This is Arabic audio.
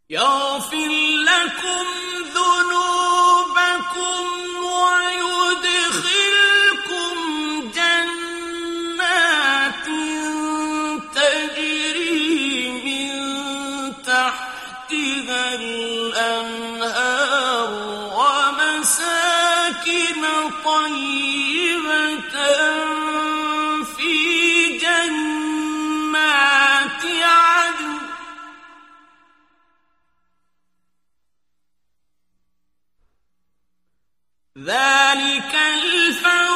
يغفر لكم ذنوبكم ويدخلكم جنات تجري من تحتها الأنهار ومساكن طيبة في جنات عدن ذلك الفوز